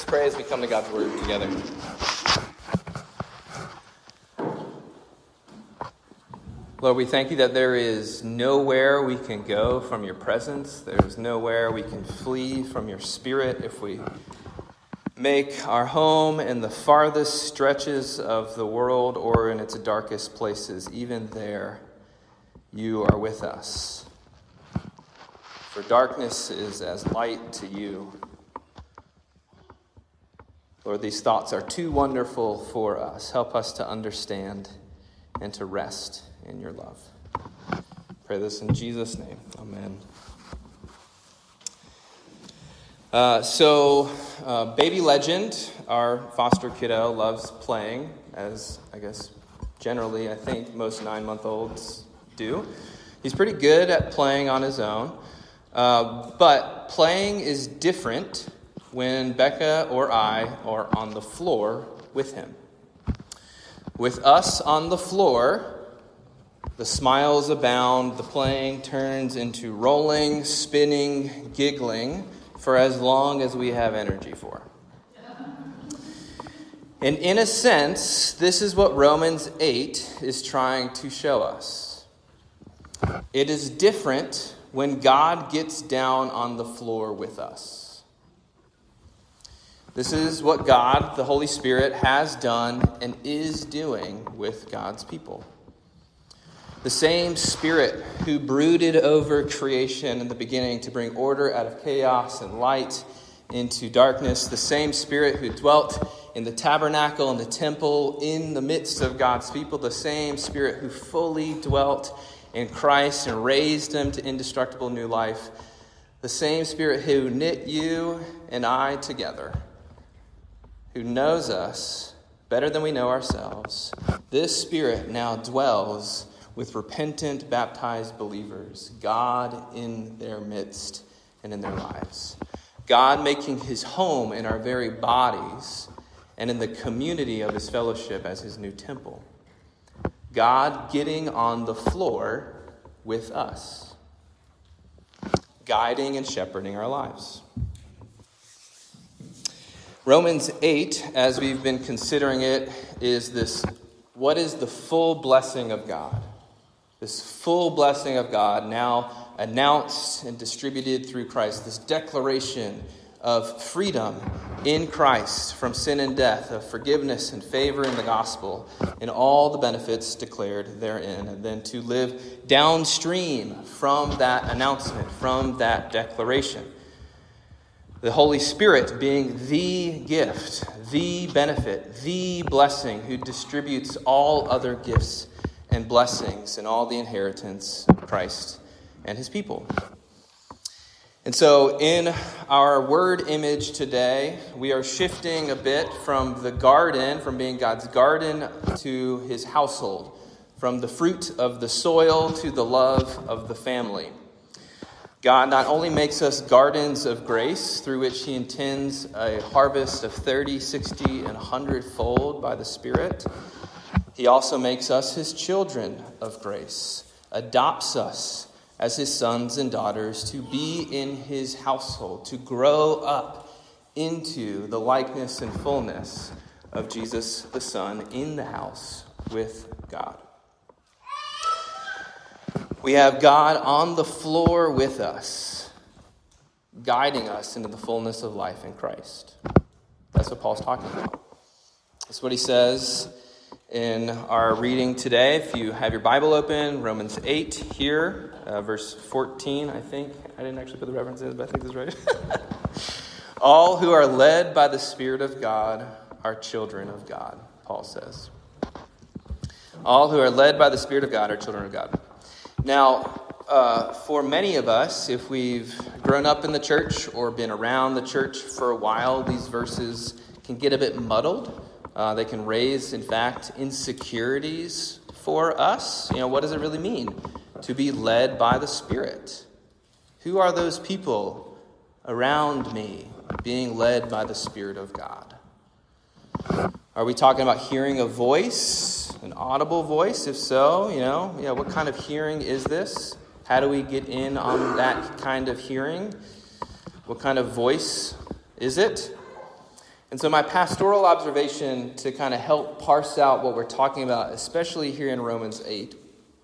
Let's pray as we come to God's Word together. Lord, we thank you that there is nowhere we can go from your presence. There's nowhere we can flee from your Spirit. If we make our home in the farthest stretches of the world or in its darkest places, even there, you are with us. For darkness is as light to you. Lord, these thoughts are too wonderful for us. Help us to understand and to rest in your love. Pray this in Jesus' name. Amen. Baby Legend, our foster kiddo, loves playing, as I guess generally I think most 9-month-olds do. He's pretty good at playing on his own, but playing is different when Becca or I are on the floor with him. With us on the floor, the smiles abound, the playing turns into rolling, spinning, giggling for as long as we have energy for. And in a sense, this is what Romans 8 is trying to show us. It is different when God gets down on the floor with us. This is what God, the Holy Spirit, has done and is doing with God's people. The same Spirit who brooded over creation in the beginning to bring order out of chaos and light into darkness, the same Spirit who dwelt in the tabernacle and the temple in the midst of God's people, the same Spirit who fully dwelt in Christ and raised him to indestructible new life, the same Spirit who knit you and I together, who knows us better than we know ourselves, this Spirit now dwells with repentant, baptized believers, God in their midst and in their lives. God making his home in our very bodies and in the community of his fellowship as his new temple. God getting on the floor with us, guiding and shepherding our lives. Romans 8, as we've been considering it, is this: what is the full blessing of God? This full blessing of God now announced and distributed through Christ. This declaration of freedom in Christ from sin and death, of forgiveness and favor in the gospel, and all the benefits declared therein. And then to live downstream from that announcement, from that declaration. The Holy Spirit being the gift, the benefit, the blessing, who distributes all other gifts and blessings and all the inheritance of Christ and his people. And so in our word image today, we are shifting a bit from the garden, from being God's garden, to his household, from the fruit of the soil to the love of the family. God not only makes us gardens of grace through which he intends a harvest of 30, 60, and 100-fold by the Spirit, he also makes us his children of grace, adopts us as his sons and daughters to be in his household, to grow up into the likeness and fullness of Jesus the Son in the house with God. We have God on the floor with us, guiding us into the fullness of life in Christ. That's what Paul's talking about. That's what he says in our reading today. If you have your Bible open, Romans 8 here, verse 14, I think. I didn't actually put the references, but I think this is right. All who are led by the Spirit of God are children of God, Paul says. All who are led by the Spirit of God are children of God. Now, for many of us, if we've grown up in the church or been around the church for a while, these verses can get a bit muddled. They can raise, in fact, insecurities for us. What does it really mean to be led by the Spirit? Who are those people around me being led by the Spirit of God? Are we talking about hearing a voice, an audible voice? If so, what kind of hearing is this? How do we get in on that kind of hearing? What kind of voice is it? And so my pastoral observation to kind of help parse out what we're talking about, especially here in Romans 8,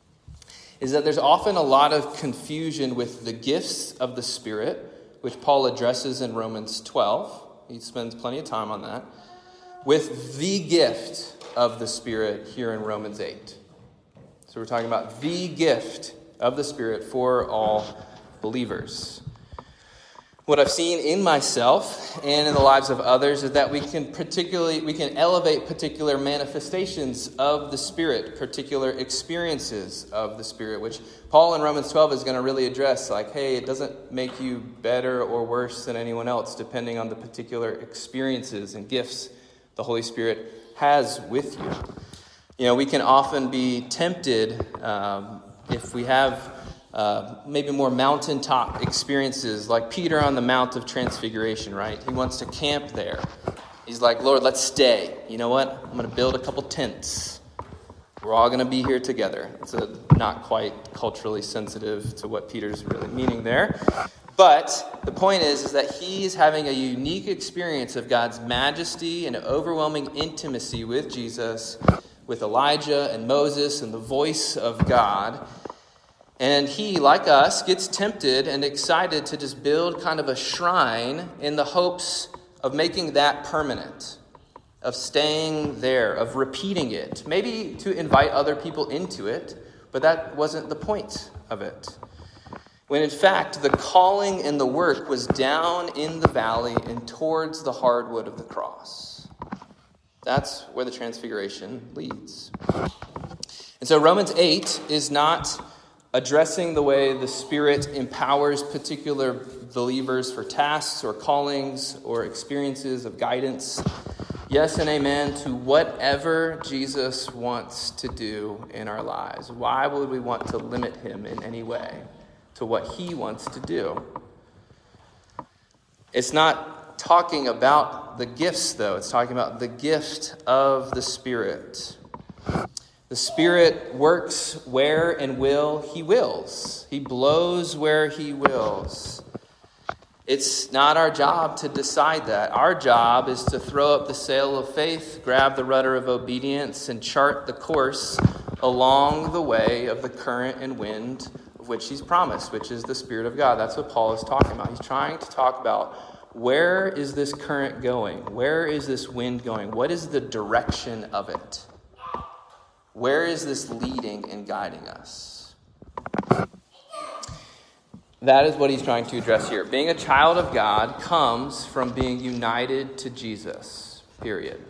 is that there's often a lot of confusion with the gifts of the Spirit, which Paul addresses in Romans 12. He spends plenty of time on that, with the gift of the Spirit here in Romans 8. So we're talking about the gift of the Spirit for all believers. What I've seen in myself and in the lives of others is that we can elevate particular manifestations of the Spirit, particular experiences of the Spirit, which Paul in Romans 12 is going to really address. Like, hey, it doesn't make you better or worse than anyone else, depending on the particular experiences and gifts the Holy Spirit has with you. You know, we can often be tempted if we have maybe more mountaintop experiences, like Peter on the Mount of Transfiguration, right? He wants to camp there. He's like, Lord, let's stay. You know what? I'm going to build a couple tents. We're all going to be here together. It's not quite culturally sensitive to what Peter's really meaning there. But the point is that he's having a unique experience of God's majesty and overwhelming intimacy with Jesus, with Elijah and Moses and the voice of God. And he, like us, gets tempted and excited to just build kind of a shrine in the hopes of making that permanent, of staying there, of repeating it, maybe to invite other people into it, but that wasn't the point of it. When in fact, the calling and the work was down in the valley and towards the hardwood of the cross. That's where the transfiguration leads. And so Romans 8 is not addressing the way the Spirit empowers particular believers for tasks or callings or experiences of guidance. Yes and amen to whatever Jesus wants to do in our lives. Why would we want to limit him in any way to what he wants to do? It's not talking about the gifts, though. It's talking about the gift of the Spirit. The Spirit works where and will he wills. He blows where he wills. It's not our job to decide that. Our job is to throw up the sail of faith, grab the rudder of obedience, and chart the course along the way of the current and wind of which he's promised, which is the Spirit of God. That's what Paul is talking about. He's trying to talk about, where is this current going? Where is this wind going? What is the direction of it? Where is this leading and guiding us? That is what he's trying to address here. Being a child of God comes from being united to Jesus, period.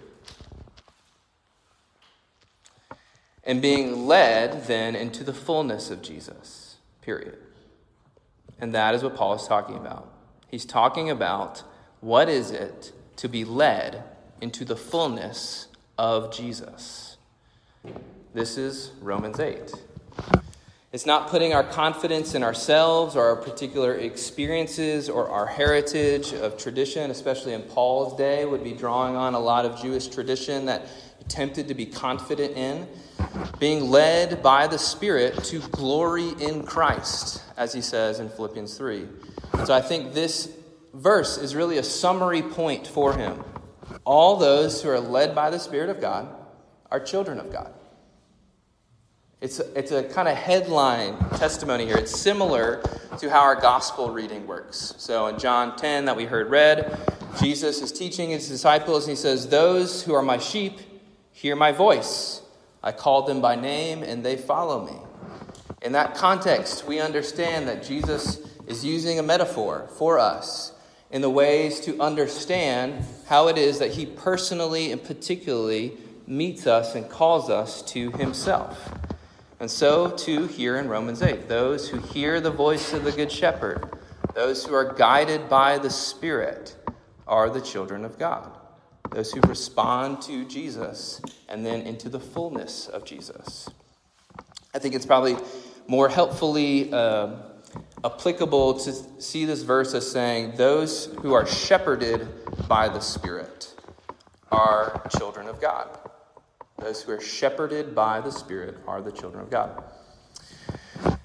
And being led then into the fullness of Jesus, period. And that is what Paul is talking about. He's talking about what is it to be led into the fullness of Jesus. This is Romans 8. It's not putting our confidence in ourselves or our particular experiences or our heritage of tradition, especially in Paul's day, would be drawing on a lot of Jewish tradition that he attempted to be confident in. Being led by the Spirit to glory in Christ, as he says in Philippians 3. So I think this verse is really a summary point for him. All those who are led by the Spirit of God are children of God. It's a kind of headline testimony here. It's similar to how our gospel reading works. So in John 10 that we heard read, Jesus is teaching his disciples, and he says, "Those who are my sheep hear my voice. I called them by name, and they follow me." In that context, we understand that Jesus is using a metaphor for us in the ways to understand how it is that he personally and particularly meets us and calls us to himself. And so, too, here in Romans 8, those who hear the voice of the Good Shepherd, those who are guided by the Spirit, are the children of God. Those who respond to Jesus and then into the fullness of Jesus. I think it's probably more helpfully applicable to see this verse as saying, those who are shepherded by the Spirit are children of God. Those who are shepherded by the Spirit are the children of God.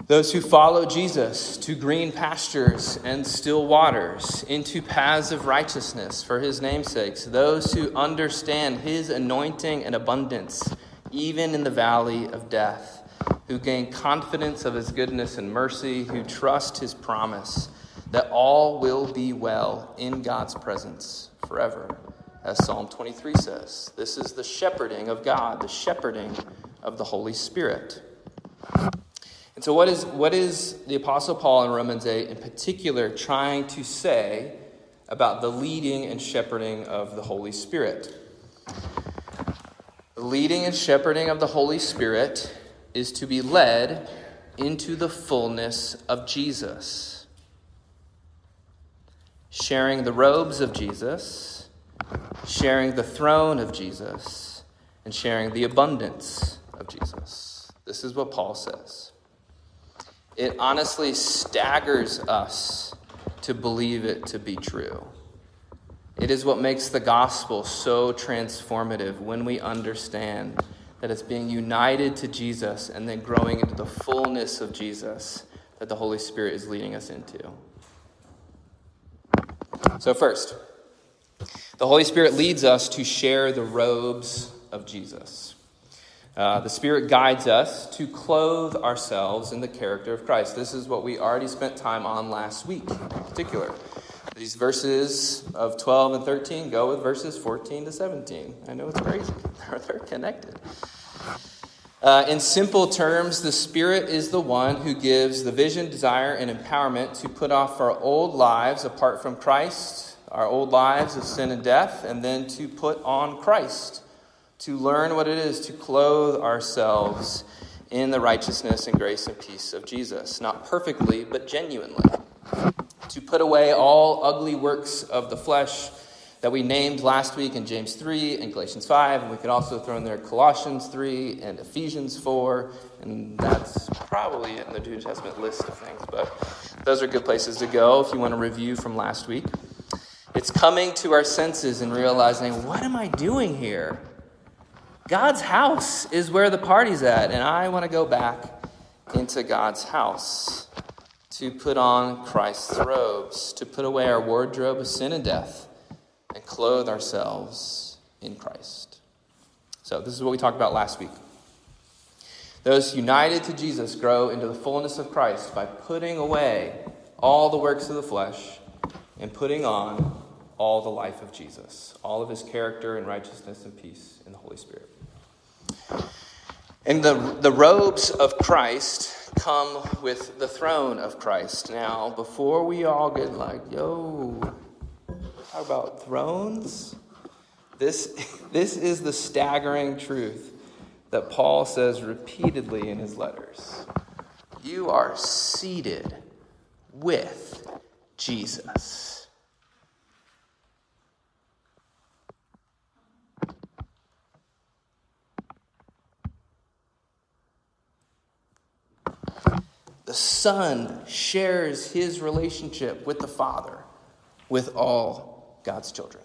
Those who follow Jesus to green pastures and still waters, into paths of righteousness for his namesake. Those who understand his anointing and abundance, even in the valley of death, who gain confidence of his goodness and mercy, who trust his promise that all will be well in God's presence forever. As Psalm 23 says, this is the shepherding of God, the shepherding of the Holy Spirit. And so what is the Apostle Paul in Romans 8 in particular trying to say about the leading and shepherding of the Holy Spirit? The leading and shepherding of the Holy Spirit is to be led into the fullness of Jesus. Sharing the robes of Jesus, sharing the throne of Jesus, and sharing the abundance of Jesus. This is what Paul says. It honestly staggers us to believe it to be true. It is what makes the gospel so transformative when we understand that it's being united to Jesus and then growing into the fullness of Jesus that the Holy Spirit is leading us into. So first, the Holy Spirit leads us to share the robes of Jesus. The Spirit guides us to clothe ourselves in the character of Christ. This is what we already spent time on last week in particular. These verses of 12 and 13 go with verses 14 to 17. I know it's crazy. They're connected. In simple terms, the Spirit is the one who gives the vision, desire, and empowerment to put off our old lives apart from Christ, our old lives of sin and death, and then to put on Christ, to learn what it is to clothe ourselves in the righteousness and grace and peace of Jesus. Not perfectly, but genuinely. To put away all ugly works of the flesh that we named last week in James 3 and Galatians 5. And we could also throw in there Colossians 3 and Ephesians 4. And that's probably in the New Testament list of things. But those are good places to go if you want to review from last week. It's coming to our senses and realizing, what am I doing here? God's house is where the party's at, and I want to go back into God's house to put on Christ's robes, to put away our wardrobe of sin and death, and clothe ourselves in Christ. So this is what we talked about last week. Those united to Jesus grow into the fullness of Christ by putting away all the works of the flesh and putting on all the life of Jesus, all of his character and righteousness and peace in the Holy Spirit. And the robes of Christ come with the throne of Christ. Now, before we all get like, talk about thrones, this is the staggering truth that Paul says repeatedly in his letters. You are seated with Jesus. The Son shares his relationship with the Father, with all God's children.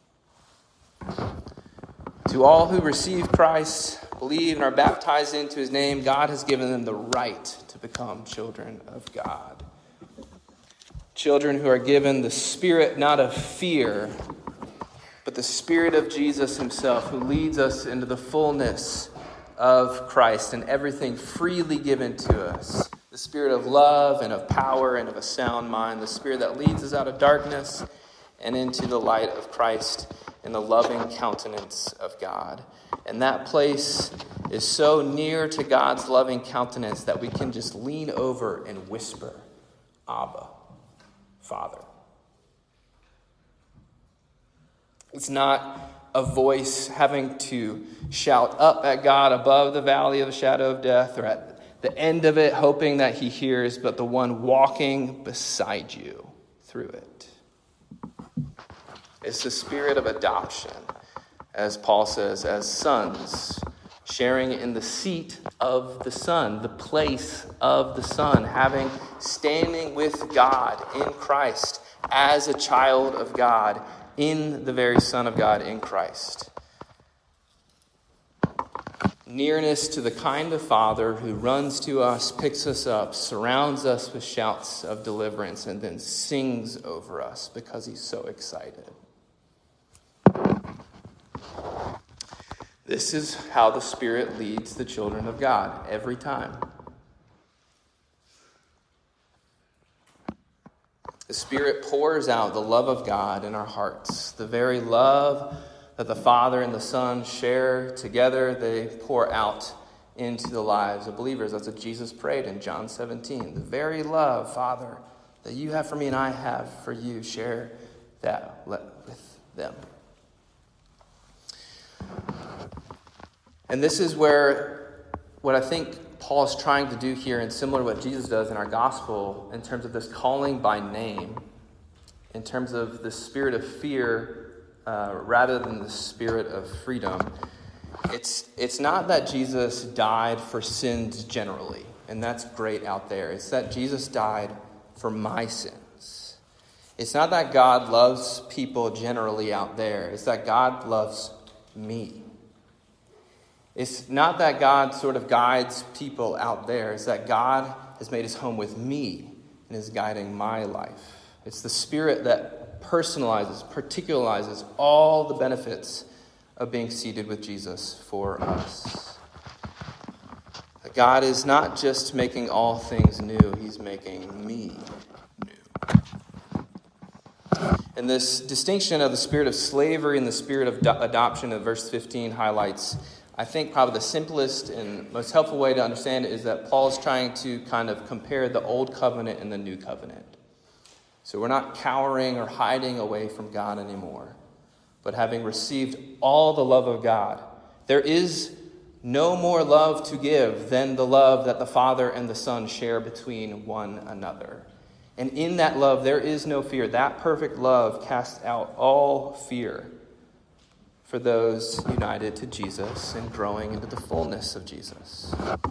To all who receive Christ, believe, and are baptized into his name, God has given them the right to become children of God. Children who are given the spirit not of fear, but the Spirit of Jesus himself, who leads us into the fullness of Christ and everything freely given to us. The Spirit of love and of power and of a sound mind. The Spirit that leads us out of darkness and into the light of Christ and the loving countenance of God. And that place is so near to God's loving countenance that we can just lean over and whisper, Abba, Father. It's not a voice having to shout up at God above the valley of the shadow of death or at the end of it hoping that he hears, but the one walking beside you through it. It's the spirit of adoption, as Paul says, as sons, sharing in the seat of the Son, the place of the Son, standing with God in Christ as a child of God, in the very Son of God in Christ. nearness to the kind of Father who runs to us, picks us up, surrounds us with shouts of deliverance, and then sings over us because he's so excited. This is how the Spirit leads the children of God every time. The Spirit pours out the love of God in our hearts, the very love that the Father and the Son share together. They pour out into the lives of believers. That's what Jesus prayed in John 17. The very love, Father, that you have for me and I have for you, share that with them. And this is where what I think Paul is trying to do here, and similar to what Jesus does in our gospel, in terms of this calling by name, in terms of the spirit of fear rather than the spirit of freedom. It's not that Jesus died for sins generally, and that's great out there. It's that Jesus died for my sins. It's not that God loves people generally out there. It's that God loves me. It's not that God sort of guides people out there. It's that God has made his home with me and is guiding my life. It's the Spirit that personalizes, particularizes all the benefits of being seated with Jesus for us. That God is not just making all things new, he's making me new. And this distinction of the spirit of slavery and the spirit of adoption of verse 15 highlights, I think, probably the simplest and most helpful way to understand it is that Paul is trying to kind of compare the old covenant and the new covenant. So we're not cowering or hiding away from God anymore, but having received all the love of God, there is no more love to give than the love that the Father and the Son share between one another. And in that love, there is no fear. That perfect love casts out all fear for those united to Jesus and growing into the fullness of Jesus.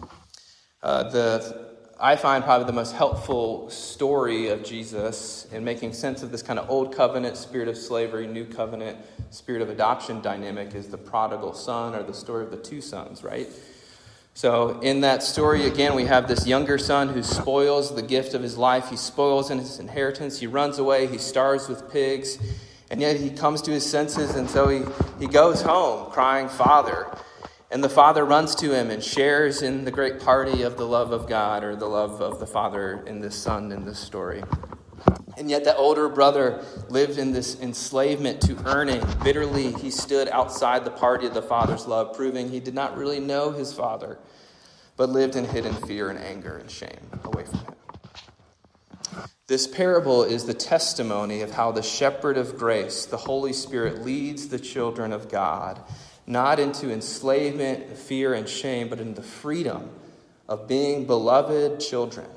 I find probably the most helpful story of Jesus in making sense of this kind of old covenant, spirit of slavery, new covenant, spirit of adoption dynamic is the prodigal son, or the story of the two sons, right? So in that story, again, we have this younger son who spoils the gift of his life. He spoils in his inheritance. He runs away. He starves with pigs. And yet he comes to his senses, and so he goes home crying, "Father." And the Father runs to him and shares in the great party of the love of God, or the love of the Father in this son in this story. And yet the older brother lived in this enslavement to earning. Bitterly, he stood outside the party of the Father's love, proving he did not really know his Father, but lived in hidden fear and anger and shame away from him. This parable is the testimony of how the shepherd of grace, the Holy Spirit, leads the children of God, not into enslavement, fear, and shame, but into the freedom of being beloved children.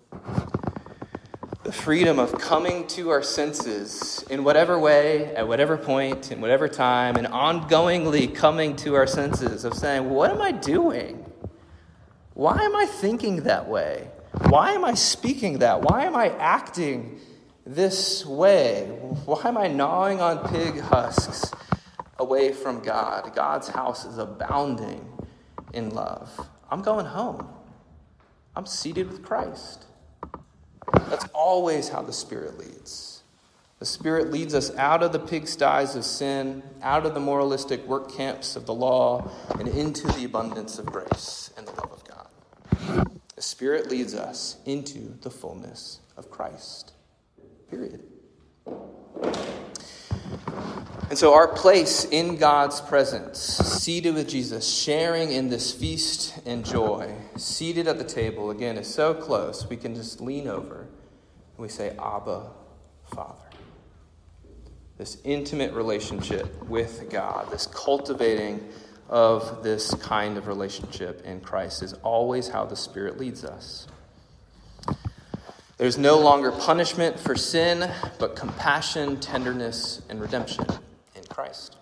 The freedom of coming to our senses in whatever way, at whatever point, in whatever time, and ongoingly coming to our senses of saying, what am I doing? Why am I thinking that way? Why am I speaking that? Why am I acting this way? Why am I gnawing on pig husks away from God? God's house is abounding in love. I'm going home. I'm seated with Christ. That's always how the Spirit leads. The Spirit leads us out of the pigsties of sin, out of the moralistic work camps of the law, and into the abundance of grace and the love of God. The Spirit leads us into the fullness of Christ. Period. And so our place in God's presence, seated with Jesus, sharing in this feast and joy, seated at the table, again, is so close, we can just lean over and we say, Abba, Father. This intimate relationship with God, this cultivating of this kind of relationship in Christ is always how the Spirit leads us. There's no longer punishment for sin, but compassion, tenderness, and redemption in Christ.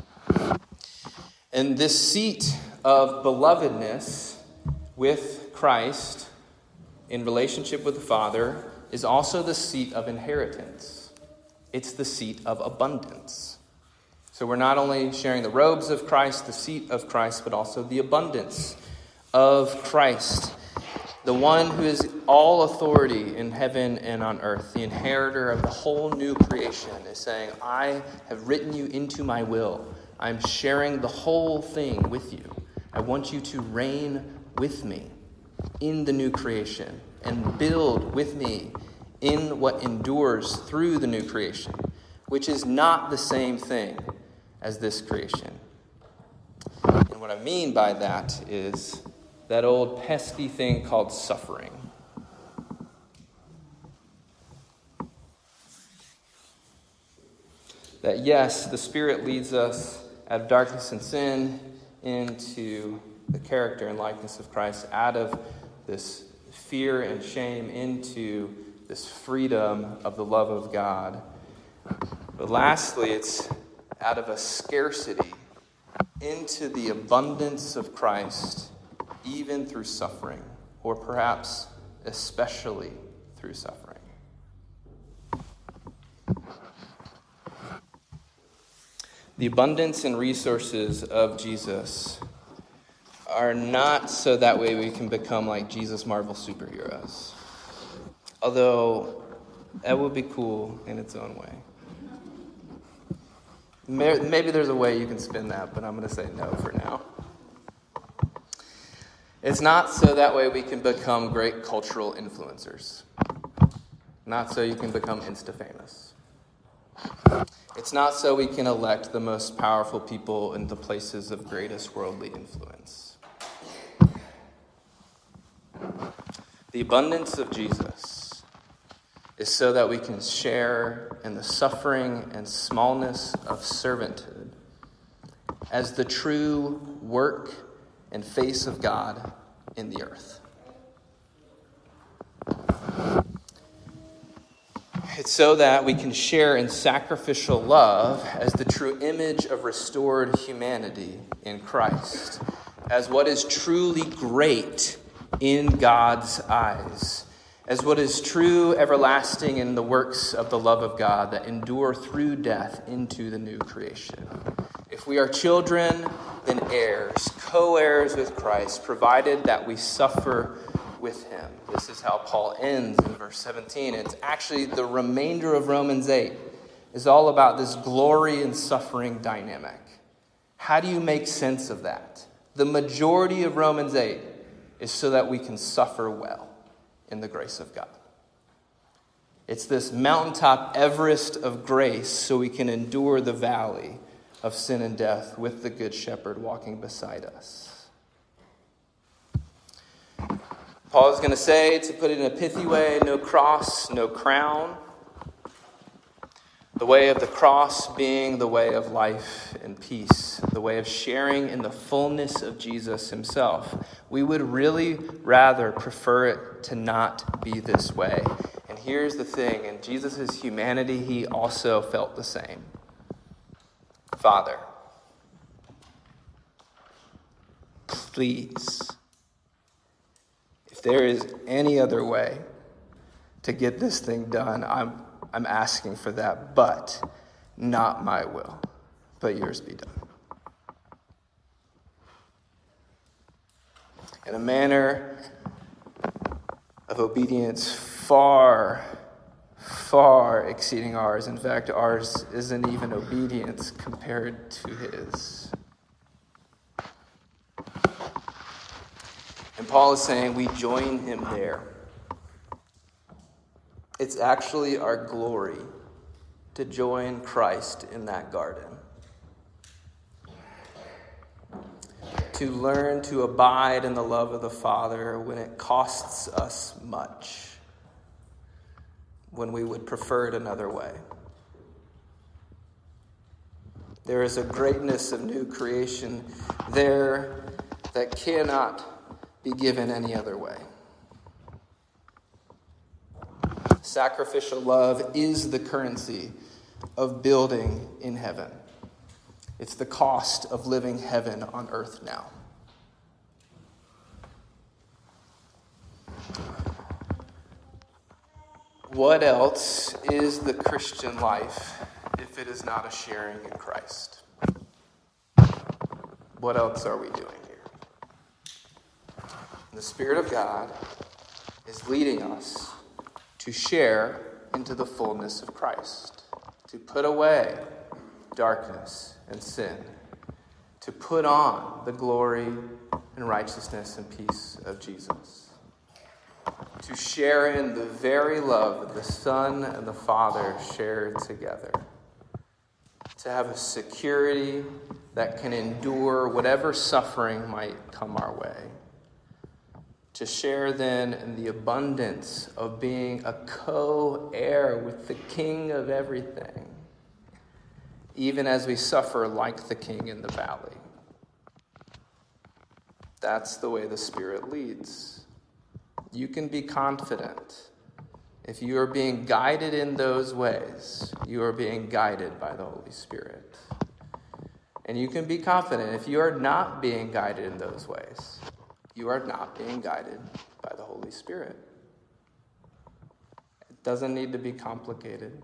And this seat of belovedness with Christ in relationship with the Father is also the seat of inheritance. It's the seat of abundance. So we're not only sharing the robes of Christ, the seat of Christ, but also the abundance of Christ, the one who is all authority in heaven and on earth, the inheritor of the whole new creation, is saying, I have written you into my will. I'm sharing the whole thing with you. I want you to reign with me in the new creation and build with me in what endures through the new creation, which is not the same thing as this creation. And what I mean by that is that old pesky thing called suffering. That yes, the Spirit leads us out of darkness and sin into the character and likeness of Christ, out of this fear and shame into this freedom of the love of God. But lastly, it's out of a scarcity into the abundance of Christ, even through suffering, or perhaps especially through suffering. The abundance and resources of Jesus are not so that way we can become like Jesus Marvel superheroes. Although that would be cool in its own way. Maybe there's a way you can spin that, but I'm going to say no for now. It's not so that way we can become great cultural influencers. Not so you can become insta-famous. It's not so we can elect the most powerful people in the places of greatest worldly influence. The abundance of Jesus is so that we can share in the suffering and smallness of servanthood as the true work and face of God in the earth. It's so that we can share in sacrificial love as the true image of restored humanity in Christ, as what is truly great in God's eyes, as what is true, everlasting in the works of the love of God that endure through death into the new creation. If we are children, then heirs, co-heirs with Christ, provided that we suffer with him. This is how Paul ends in verse 17. It's actually the remainder of Romans 8 is all about this glory and suffering dynamic. How do you make sense of that? The majority of Romans 8 is so that we can suffer well in the grace of God. It's this mountaintop Everest of grace so we can endure the valley of sin and death with the Good Shepherd walking beside us. Paul is going to say, to put it in a pithy way, no cross, no crown. The way of the cross being the way of life and peace, the way of sharing in the fullness of Jesus himself. We would really rather prefer it to not be this way. And here's the thing, in Jesus' humanity, he also felt the same. Father, please, if there is any other way to get this thing done, I'm asking for that, but not my will, but yours be done. In a manner of obedience far, far exceeding ours. In fact, ours isn't even obedience compared to his. And Paul is saying we join him there. It's actually our glory to join Christ in that garden. To learn to abide in the love of the Father when it costs us much, when we would prefer it another way. There is a greatness of new creation there that cannot be given any other way. Sacrificial love is the currency of building in heaven. It's the cost of living heaven on earth now. What else is the Christian life if it is not a sharing in Christ? what else are we doing here? The Spirit of God is leading us to share into the fullness of Christ, to put away darkness and sin, to put on the glory and righteousness and peace of Jesus, to share in the very love that the Son and the Father share together, to have a security that can endure whatever suffering might come our way, to share then in the abundance of being a co-heir with the King of everything, even as we suffer like the King in the valley. That's the way the Spirit leads. You can be confident. If you are being guided in those ways, you are being guided by the Holy Spirit. And you can be confident if you are not being guided in those ways, you are not being guided by the Holy Spirit. It doesn't need to be complicated.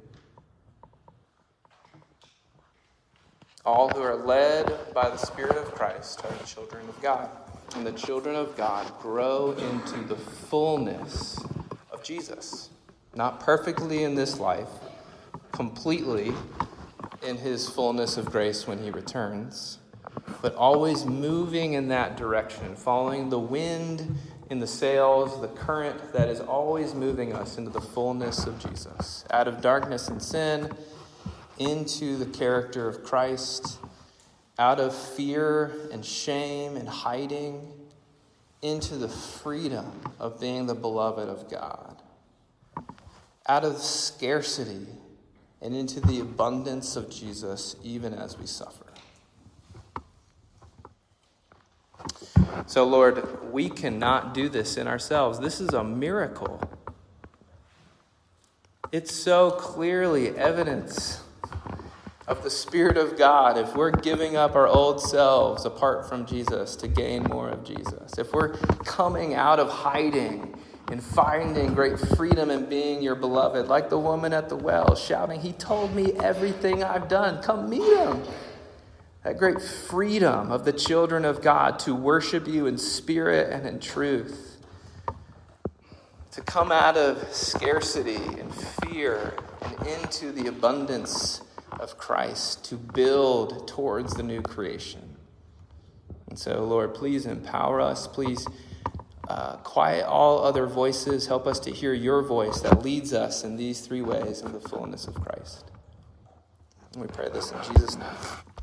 All who are led by the Spirit of Christ are the children of God. And the children of God grow into the fullness of Jesus. Not perfectly in this life, completely in his fullness of grace when he returns, but always moving in that direction, following the wind in the sails, the current that is always moving us into the fullness of Jesus, out of darkness and sin, into the character of Christ, out of fear and shame and hiding, into the freedom of being the beloved of God, out of scarcity and into the abundance of Jesus, even as we suffer. So, Lord, we cannot do this in ourselves. This is a miracle. It's so clearly evidence of the Spirit of God if we're giving up our old selves apart from Jesus to gain more of Jesus. If we're coming out of hiding and finding great freedom in being your beloved, like the woman at the well shouting, "He told me everything I've done. Come meet him." That great freedom of the children of God to worship you in spirit and in truth. To come out of scarcity and fear and into the abundance of Christ, to build towards the new creation. And so, Lord, please empower us. Please quiet all other voices. Help us to hear your voice that leads us in these three ways in the fullness of Christ. And we pray this in Jesus' name.